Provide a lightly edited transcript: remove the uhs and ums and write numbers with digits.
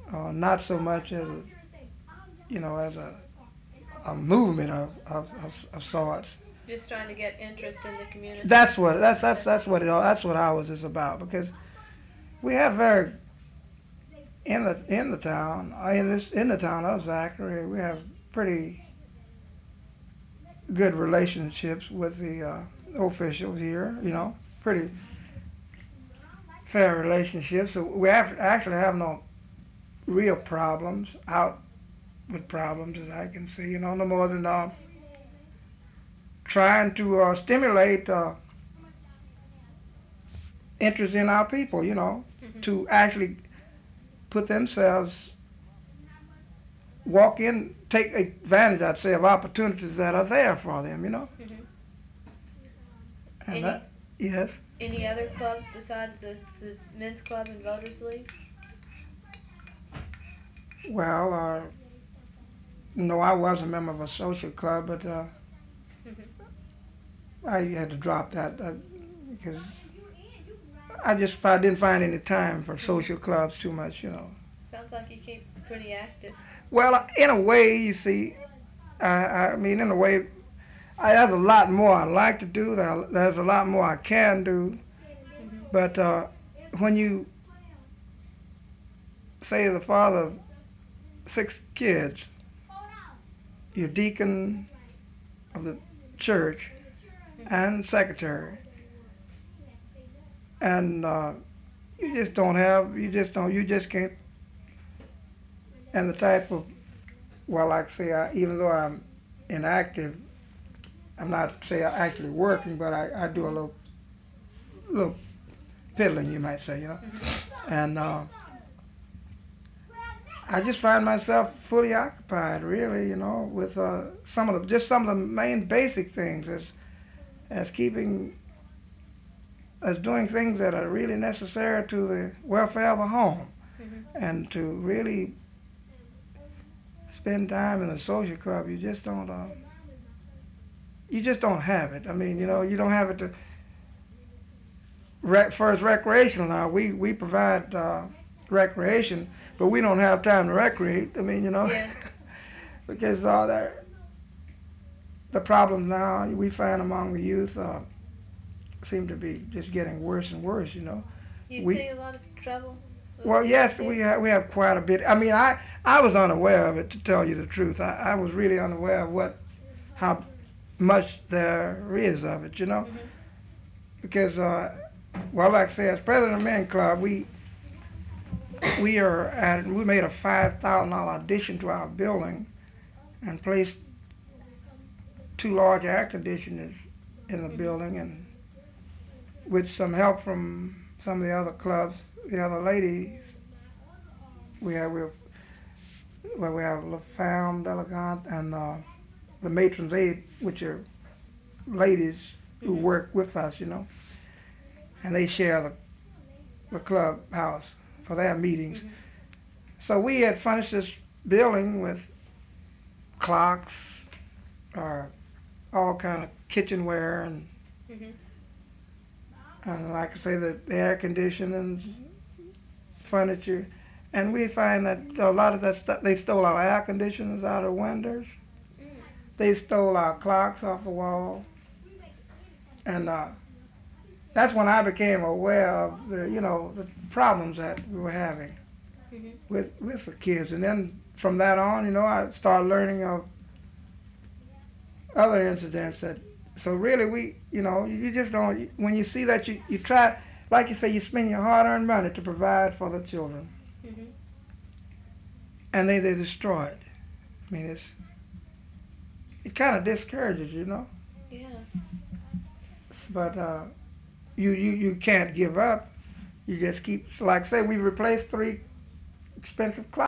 not so much as as a movement of sorts. Just trying to get interest in the community. That's what ours is about because we have very in the town in the town of Zachary we have pretty good relationships with the officials here. Pretty fair relationships. So actually have no real problems out with problems as I can see. No more than trying to stimulate interest in our people. To actually put themselves walk in, take advantage, I'd say, of opportunities that are there for them. Hmm. And Any that, yes. any other clubs besides the men's club and voters league? Well, no, I was a member of a social club, but Hmm. I had to drop that because I didn't find any time for social clubs too much. Sounds like you keep pretty active. Well, in a way, you see, I mean, in a way, there's a lot more I like to do. There's a lot more I can do. Hmm. But when you say the father of 6 kids, you're deacon of the church and secretary, and you just can't. And the type of, well, like I say, even though I'm inactive, I'm not say actually working, but I do a little piddling, you might say. Hmm. And I just find myself fully occupied, really, with some of the main basic things as keeping as doing things that are really necessary to the welfare of the home, Hmm. and to really spend time in a social club. You just don't have it. I mean, you don't have it to for as recreational. Now we provide recreation, but we don't have time to recreate. I mean. Yeah. Because the problems now we find among the youth seem to be just getting worse and worse. You We see a lot of trouble with Well, yes, youth? we have quite a bit. I mean, I was unaware of it, to tell you the truth. I was really unaware of how much there is of it. Hmm. Because well, like I say, as president of the Men Club, we made a $5,000 addition to our building and placed 2 large air conditioners in the Hmm. building, and with some help from some of the other clubs, the other ladies, we have La Femme Delegante and the Matron's Aid, which are ladies who Hmm. work with us, and they share the clubhouse for their meetings. Hmm. So we had furnished this building with clocks, or all kind of kitchenware, Hmm. and like I say, the air conditioning, furniture, and we find that a lot of that stuff, they stole our air conditioners out of windows. Mm. They stole our clocks off the wall, and that's when I became aware of the problems that we were having Hmm. with the kids. And then from that on, I started learning of other incidents that. So really, you just don't. When you see that, you try, like you say, you spend your hard-earned money to provide for the children, Hmm. and they destroy it. I mean, it kind of discourages. Yeah. But you can't give up. You just keep. Like say, we replaced 3 expensive clocks.